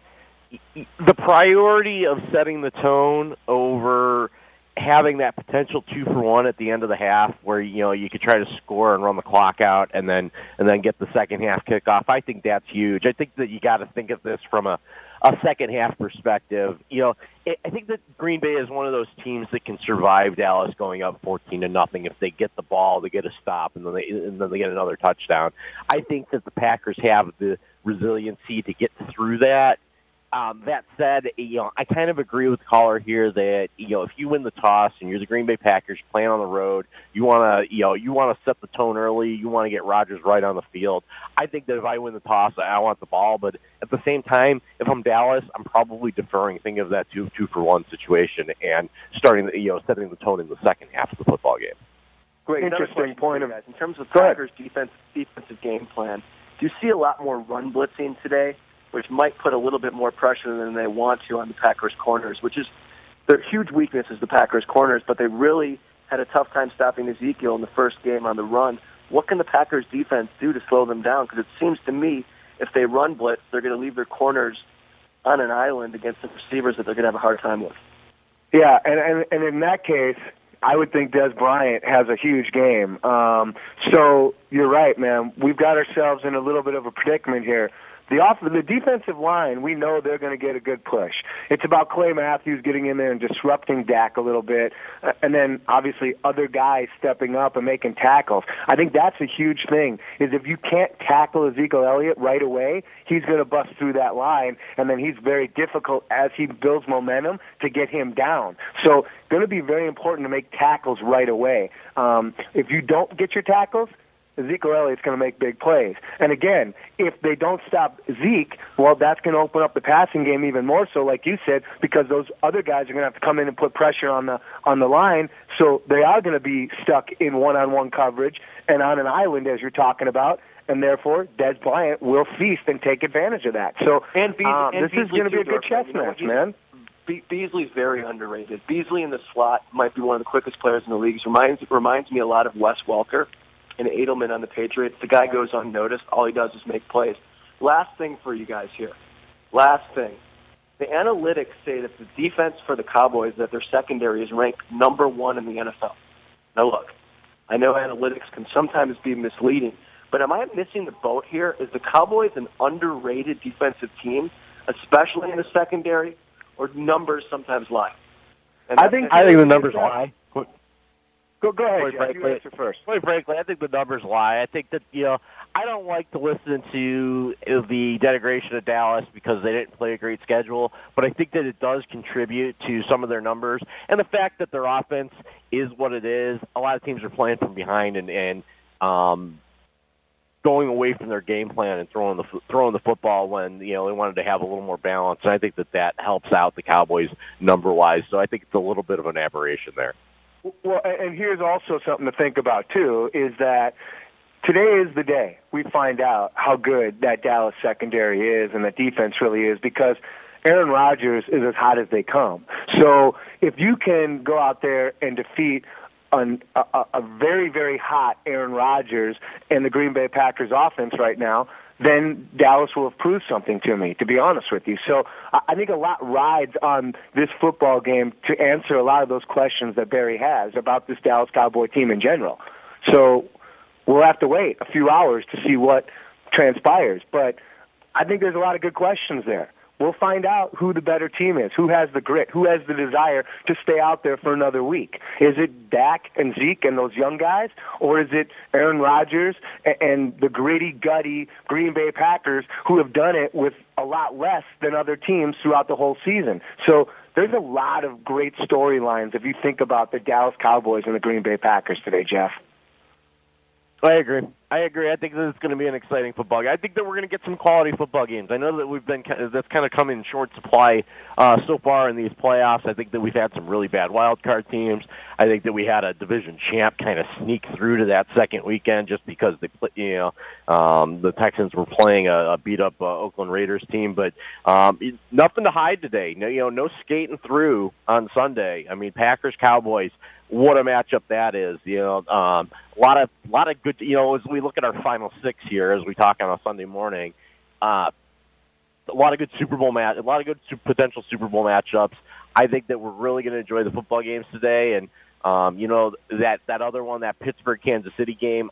S8: the priority of setting the tone over having that potential two for one at the end of the half, where you know you could try to score and run the clock out, and then and then get the second half kickoff. I think that's huge. I think that you got to think of this from a a second half perspective. You know, it, I think that Green Bay is one of those teams that can survive Dallas going up fourteen to nothing if they get the ball, they get a stop, and then they and then they get another touchdown. I think that the Packers have the resiliency to get through that. Um, that said, you know, I kind of agree with the caller here that, you know, if you win the toss and you're the Green Bay Packers playing on the road, you want to, you know, you want to set the tone early. You want to get Rodgers right on the field. I think that if I win the toss, I want the ball. But at the same time, if I'm Dallas, I'm probably deferring, thinking of that two two for one situation and starting, you know, setting the tone in the second half of the football game.
S1: Great,
S7: interesting point of
S1: guys. In terms of Packers' defense, defensive game plan, do you see a lot more run blitzing today, which might put a little bit more pressure than they want to on the Packers' corners, which is their huge weakness is the Packers' corners, but they really had a tough time stopping Ezekiel in the first game on the run. What can the Packers' defense do to slow them down? Because it seems to me if they run blitz, they're going to leave their corners on an island against the receivers that they're going to have a hard time with.
S7: Yeah, and, and, and in that case, I would think Des Bryant has a huge game. Um, so you're right, man. We've got ourselves in a little bit of a predicament here. The off the defensive line, we know they're going to get a good push. It's about Clay Matthews getting in there and disrupting Dak a little bit, uh, and then obviously other guys stepping up and making tackles. I think that's a huge thing, is if you can't tackle Ezekiel Elliott right away, he's going to bust through that line, and then he's very difficult as he builds momentum to get him down. So going to be very important to make tackles right away. Um, if you don't get your tackles, Ezekiel Elliott's going to make big plays. And again, if they don't stop Zeke, well, that's going to open up the passing game even more so, like you said, because those other guys are going to have to come in and put pressure on the on the line. So they are going to be stuck in one-on-one coverage and on an island, as you're talking about, and therefore Des Bryant will feast and take advantage of that. So
S1: and Be-
S7: um,
S1: and
S7: this
S1: Beasley
S7: is going to be a good chess
S1: you know,
S7: match, man.
S1: Be- Beasley's very underrated. Beasley in the slot might be one of the quickest players in the league. He reminds reminds me a lot of Wes Welker and Edelman on the Patriots. The guy goes unnoticed. All he does is make plays. Last thing for you guys here. Last thing. The analytics say that the defense for the Cowboys, that their secondary is ranked number one in the N F L. Now look, I know analytics can sometimes be misleading, But am I missing the boat here? Is the Cowboys an underrated defensive team, especially in the secondary, or numbers sometimes lie? And
S8: I think I think the numbers lie.
S7: Go, go ahead,
S8: Quite
S7: Jeff.
S8: frankly,
S7: You answer first.
S8: Quite frankly, I think the numbers lie. I think that, you know, I don't like to listen to the denigration of Dallas because they didn't play a great schedule, but I think that it does contribute to some of their numbers. And the fact that their offense is what it is, a lot of teams are playing from behind and, and um, going away from their game plan and throwing the throwing the football when, you know, they wanted to have a little more balance. And I think that that helps out the Cowboys number-wise. So I think it's a little bit of an aberration there.
S7: Well, and here's also something to think about, too, is that today is the day we find out how good that Dallas secondary is and that defense really is, because Aaron Rodgers is as hot as they come. So if you can go out there and defeat an, a, a very, very hot Aaron Rodgers and the Green Bay Packers offense right now, then Dallas will have proved something to me, to be honest with you. So I think a lot rides on this football game to answer a lot of those questions that Barry has about this Dallas Cowboy team in general. So we'll have to wait a few hours to see what transpires. But I think there's a lot of good questions there. We'll find out who the better team is, who has the grit, who has the desire to stay out there for another week. Is it Dak and Zeke and those young guys, or is it Aaron Rodgers and the gritty, gutty Green Bay Packers who have done it with a lot less than other teams throughout the whole season? So there's a lot of great storylines if you think about the Dallas Cowboys and the Green Bay Packers today, Jeff.
S8: I agree. I agree. I think this is going to be an exciting football game. I think that we're going to get some quality football games. I know that we've been that's kind of come in short supply uh, so far in these playoffs. I think that we've had some really bad wild card teams. I think that we had a division champ kind of sneak through to that second weekend just because they, you know, um, the Texans were playing a, a beat up uh, Oakland Raiders team. But um, nothing to hide today. No, you know, no skating through on Sunday. I mean, Packers Cowboys. What a matchup that is! You know, um, a lot of, lot of good. You know, as we look at our final six here, as we talk on a Sunday morning, uh, a lot of good Super Bowl match, a lot of good su- potential Super Bowl matchups. I think that we're really going to enjoy the football games today, and um, you know that that other one, that Pittsburgh Kansas City game.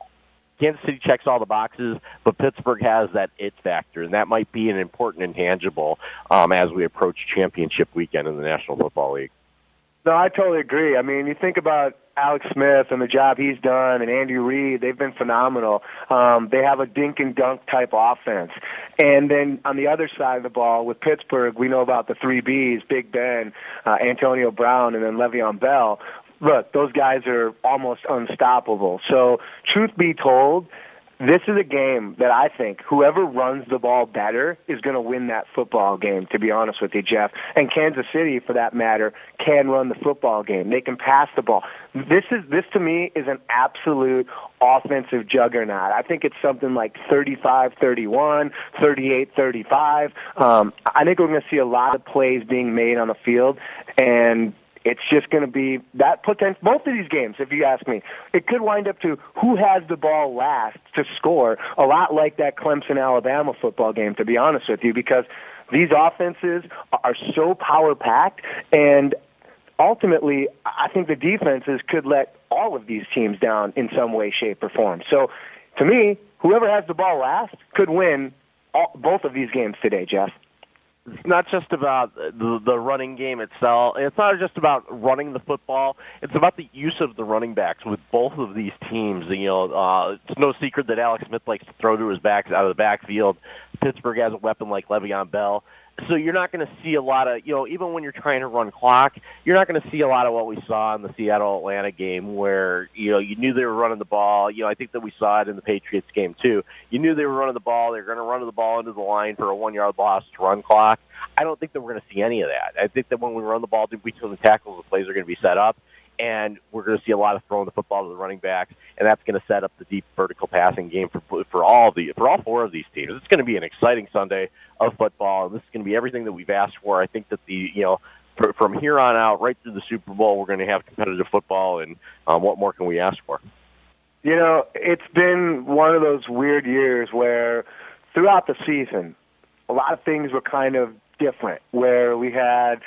S8: Kansas City checks all the boxes, but Pittsburgh has that it factor, and that might be an important intangible um, as we approach championship weekend in the National Football League.
S7: No, I totally agree. I mean, you think about Alex Smith and the job he's done, and Andy Reid, they've been phenomenal. Um, they have a dink and dunk type offense. And then on the other side of the ball, with Pittsburgh, we know about the three Bs, Big Ben, uh, Antonio Brown, and then Le'Veon Bell. Look, those guys are almost unstoppable. So, truth be told, this is a game that I think whoever runs the ball better is going to win that football game, to be honest with you, Jeff. And Kansas City, for that matter, can run the football game. They can pass the ball. This is this to me is an absolute offensive juggernaut. I think it's something like thirty-five thirty-one, thirty-eight thirty-five. Um, I think we're going to see a lot of plays being made on the field, and it's just going to be that potential. Both of these games, if you ask me, it could wind up to who has the ball last to score, a lot like that Clemson-Alabama football game, to be honest with you, because these offenses are so power-packed, and ultimately, I think the defenses could let all of these teams down in some way, shape, or form. So, to me, whoever has the ball last could win all, both of these games today, Jeff.
S8: It's not just about the, the running game itself. It's not just about running the football. It's about the use of the running backs with both of these teams. You know, uh, it's no secret that Alex Smith likes to throw to his backs out of the backfield. Pittsburgh has a weapon like Le'Veon Bell. So you're not going to see a lot of, you know, even when you're trying to run clock, you're not going to see a lot of what we saw in the Seattle-Atlanta game where, you know, you knew they were running the ball. You know, I think that we saw it in the Patriots game too. You knew they were running the ball. They were going to run the ball into the line for a one-yard loss to run clock. I don't think that we're going to see any of that. I think that when we run the ball between the tackles, the plays are going to be set up, and we're going to see a lot of throwing the football to the running backs, and that's going to set up the deep vertical passing game for for all the for all four of these teams. It's going to be an exciting Sunday of football, and this is going to be everything that we've asked for. I think that the you know for, from here on out, right through the Super Bowl, we're going to have competitive football, and um, what more can we ask for?
S7: You know, it's been one of those weird years where throughout the season, a lot of things were kind of different, where we had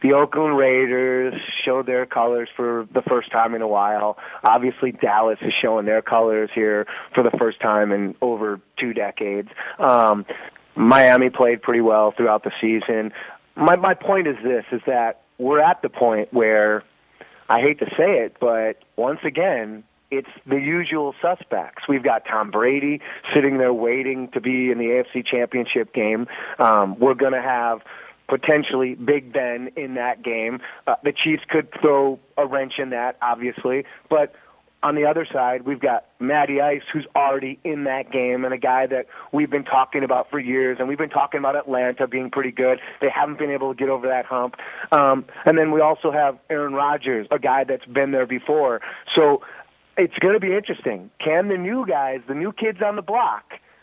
S7: the Oakland Raiders showed their colors for the first time in a while. Obviously, Dallas is showing their colors here for the first time in over two decades. Um, Miami played pretty well throughout the season. My my point is this, is that we're at the point where, I hate to say it, but once again, it's the usual suspects. We've got Tom Brady sitting there waiting to be in the A F C Championship game. Um, we're going to have potentially Big Ben in that game. Uh, the Chiefs could throw a wrench in that, obviously. But on the other side, we've got Matty Ice, who's already in that game, and a guy that we've been talking about for years, and we've been talking about Atlanta being pretty good. They haven't been able to get over that hump. Um, and then we also have Aaron Rodgers, a guy that's been there before. So it's going to be interesting. Can the new guys, the new kids on the block,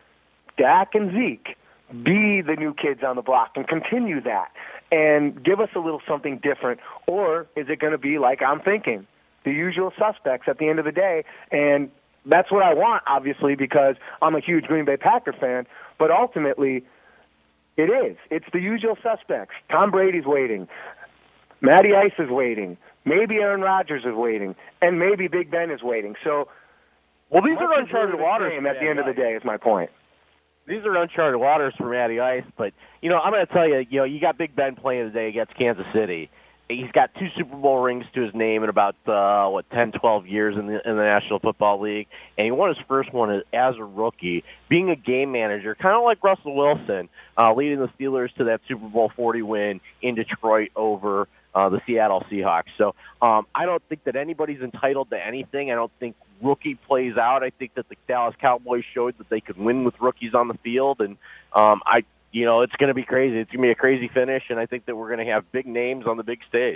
S7: Dak and Zeke, be the new kids on the block and continue that and give us a little something different? Or is it going to be like I'm thinking, the usual suspects at the end of the day? And that's what I want, obviously, because I'm a huge Green Bay Packer fan. But ultimately, it is. It's the usual suspects. Tom Brady's waiting. Matty Ice is waiting. Maybe Aaron Rodgers is waiting. And maybe Big Ben is waiting. So,
S8: well, these are uncharted waters
S7: at the end of the day is my point.
S8: These are uncharted waters for Matty Ice, but, you know, I'm going to tell you, you know, you got Big Ben playing today against Kansas City. He's got two Super Bowl rings to his name in about, uh, what, ten, twelve years in the, in the National Football League, and he won his first one as, as a rookie, being a game manager, kind of like Russell Wilson, uh, leading the Steelers to that Super Bowl forty win in Detroit over uh, the Seattle Seahawks. So um, I don't think that anybody's entitled to anything. I don't think rookie plays out. I think that the Dallas Cowboys showed that they could win with rookies on the field, and um, I, you know, it's going to be crazy. It's going to be a crazy finish, and I think that we're going to have big names on the big stage.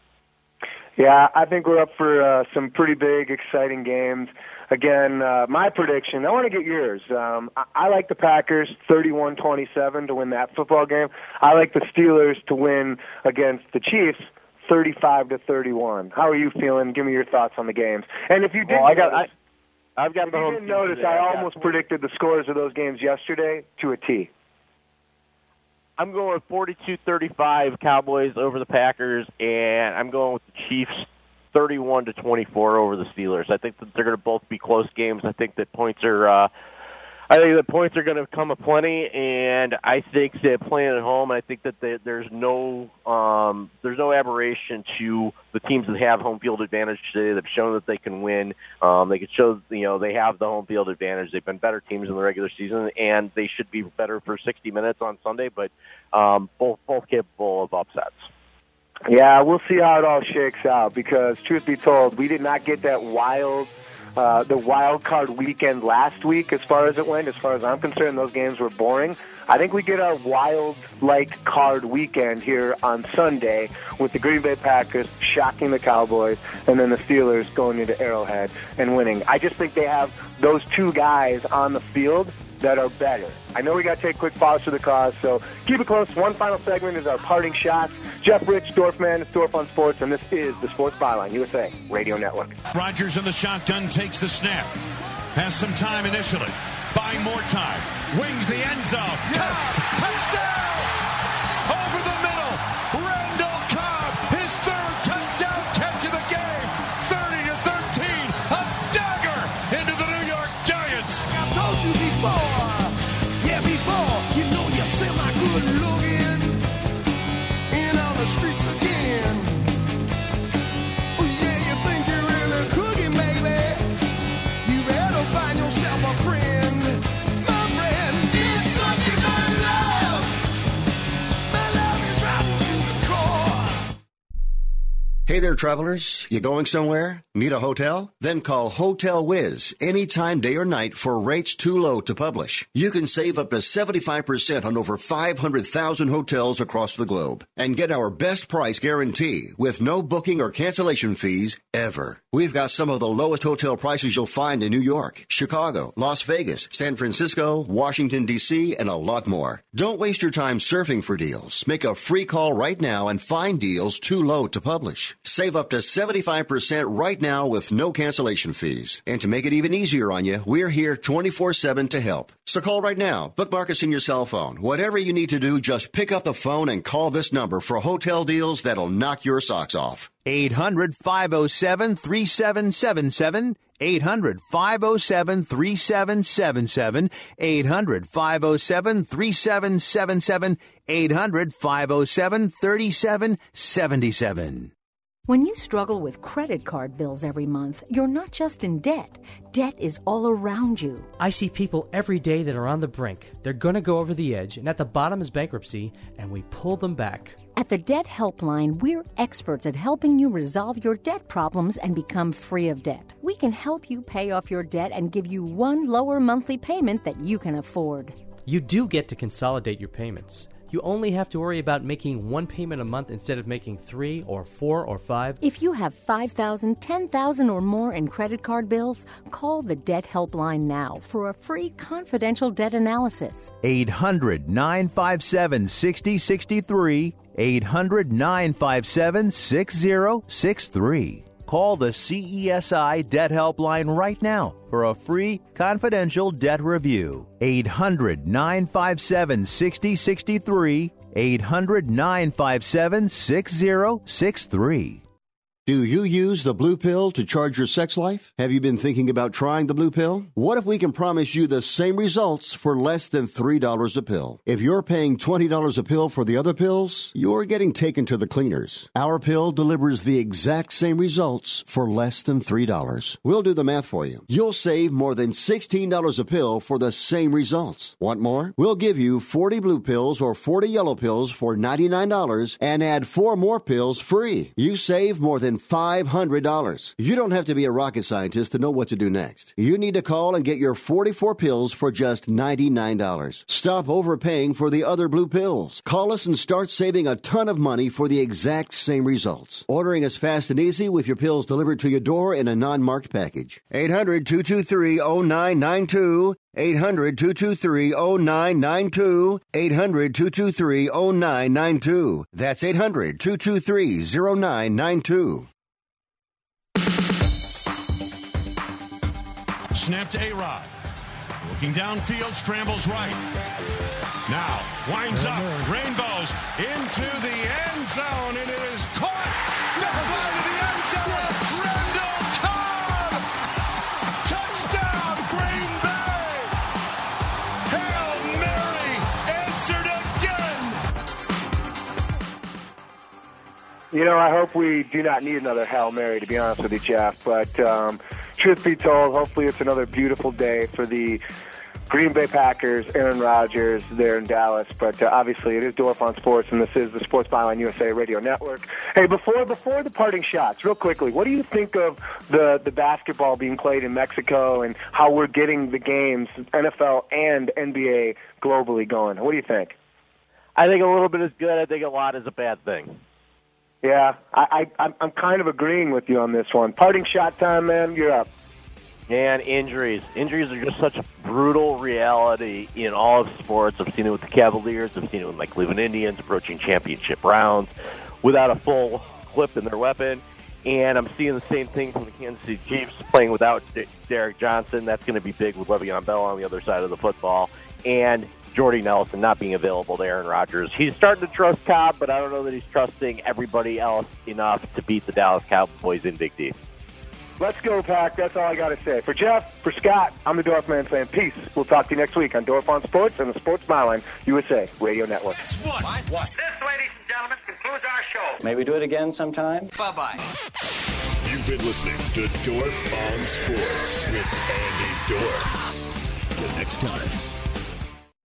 S7: Yeah, I think we're up for uh, some pretty big, exciting games. Again, uh, my prediction, I want to get yours. Um, I, I like the Packers thirty-one twenty-seven to win that football game. I like the Steelers to win against the Chiefs thirty-five to thirty-one. How are you feeling? Give me your thoughts on the games. And if you didn't
S8: well, I got,
S7: notice,
S8: I, I've got
S7: if
S8: the
S7: you
S8: home
S7: didn't notice, I almost predicted the scores of those games yesterday to a T.
S8: I'm going with forty-two thirty-five Cowboys over the Packers, and I'm going with the Chiefs thirty-one to twenty-four over the Steelers. I think that they're going to both be close games. I think that points are uh, I think the points are going to come aplenty, and I think that playing at home, I think that they, there's no um, there's no aberration to the teams that have home field advantage today. They've shown that they can win. Um, they can show, you know, they have the home field advantage. They've been better teams in the regular season, and they should be better for sixty minutes on Sunday. But um, both both capable of upsets.
S7: Yeah, we'll see how it all shakes out, because truth be told, we did not get that wild. Uh, the wild card weekend last week, as far as it went, as far as I'm concerned, those games were boring. I think we get our wild-like card weekend here on Sunday with the Green Bay Packers shocking the Cowboys, and then the Steelers going into Arrowhead and winning. I just think they have those two guys on the field that are better. I know we got to take a quick pause for the cause, so keep it close. One final segment is our parting shots. Jeff Rich, Dorfman, it's Dorf on Sports, and this is the Sports Byline, U S A Radio Network.
S11: Rodgers in the shotgun takes the snap. Has some time initially. Buying more time. Wings the end zone. Yes! Touchdown! Over the middle. Randall Cobb, his third touchdown catch of the game. thirty to thirteen. A dagger into the New York Giants.
S6: I told you before. Yeah, before. You know you're semi-good looking. In on the streets again. Oh, yeah, you think you're really cooking, baby. You better find yourself a friend. My friend, it's something my love. My love is rotten to the core.
S13: Hey there, travelers. You going somewhere? Need a hotel? Then call Hotel Wiz anytime, day or night, for rates too low to publish. You can save up to seventy-five percent on over five hundred thousand hotels across the globe and get our best price guarantee with no booking or cancellation fees ever. We've got some of the lowest hotel prices you'll find in New York, Chicago, Las Vegas, San Francisco, Washington, D C, and a lot more. Don't waste your time surfing for deals. Make a free call right now and find deals too low to publish. Save Save up to seventy-five percent right now with no cancellation fees. And to make it even easier on you, we're here twenty-four seven to help. So call right now. Bookmark us in your cell phone. Whatever you need to do, just pick up the phone and call this number for hotel deals that'll knock your socks off.
S2: eight hundred, five oh seven, three seven seven seven. eight hundred, five oh seven, three seven seven seven. eight hundred, five oh seven, three seven seven seven. eight hundred, five oh seven, three seven seven seven.
S3: When you struggle with credit card bills every month, you're not just in debt. Debt is all around you.
S5: I see people every day that are on the brink. They're going to go over the edge, and at the bottom is bankruptcy, and we pull them back.
S3: At the Debt Helpline, we're experts at helping you resolve your debt problems and become free of debt. We can help you pay off your debt and give you one lower monthly payment that you can afford.
S5: You do get to consolidate your payments. You only have to worry about making one payment a month instead of making three or four or five.
S3: If you have five thousand dollars, ten thousand dollars or more in credit card bills, call the Debt Helpline now for a free confidential debt analysis.
S2: eight hundred, nine five seven, six oh six three. eight hundred, nine five seven, six oh six three. Call the C E S I Debt Helpline right now for a free confidential debt review. eight hundred, nine five seven, six oh six three. eight hundred, nine five seven, six oh six three.
S13: Do you use the blue pill to charge your sex life? Have you been thinking about trying the blue pill? What if we can promise you the same results for less than three dollars a pill? If you're paying twenty dollars a pill for the other pills, you're getting taken to the cleaners. Our pill delivers the exact same results for less than three dollars. We'll do the math for you. You'll save more than sixteen dollars a pill for the same results. Want more? We'll give you forty blue pills or forty yellow pills for ninety-nine dollars and add four more pills free. You save more than five hundred dollars. You don't have to be a rocket scientist to know what to do next. You need to call and get your forty-four pills for just ninety-nine dollars. Stop overpaying for the other blue pills. Call us and start saving a ton of money for the exact same results. Ordering is fast and easy with your pills delivered to your door in a non-marked package. eight hundred, two two three, oh nine nine two. eight hundred, two two three, oh nine nine two. eight hundred, two two three, oh nine nine two. That's eight hundred, two two three, oh nine nine two.
S11: Snap to A-Rod. Looking downfield, scrambles right. Now, winds up, rainbows into the end zone, and it is caught. Never fly to the end zone. Randall Cobb. Touchdown, Green Bay. Hail Mary answered again.
S7: You know, I hope we do not need another Hail Mary, to be honest with you, Jeff. But um, truth be told, hopefully it's another beautiful day for the Green Bay Packers, Aaron Rodgers there in Dallas. But uh, obviously it is Dorf on Sports, and this is the Sports Byline U S A Radio Network. Hey, before before the parting shots, real quickly, what do you think of the, the basketball being played in Mexico and how we're getting the games, N F L and N B A, globally going? What do you think?
S8: I think a little bit is good. I think a lot is a bad thing.
S7: Yeah, I, I, I'm kind of agreeing with you on this one. Parting shot time, man. You're up.
S8: And injuries. Injuries are just such a brutal reality in all of sports. I've seen it with the Cavaliers. I've seen it with my Cleveland Indians approaching championship rounds without a full clip in their weapon. And I'm seeing the same thing from the Kansas City Chiefs playing without D- Derek Johnson. That's going to be big with Le'Veon Bell on the other side of the football. And Jordy Nelson not being available to Aaron Rodgers. He's starting to trust Cobb, but I don't know that he's trusting everybody else enough to beat the Dallas Cowboys in Big D.
S7: Let's go, Pack. That's all I got to say. For Jeff, for Scott, I'm the Dorf Man saying peace. We'll talk to you next week on Dorf on Sports and the Sports Byline U S A Radio Network.
S9: What? What? This, ladies and gentlemen, concludes our show.
S25: Maybe do it again sometime.
S9: Bye-bye.
S11: You've been listening to Dorf on Sports with Andy Dorf. Till next time.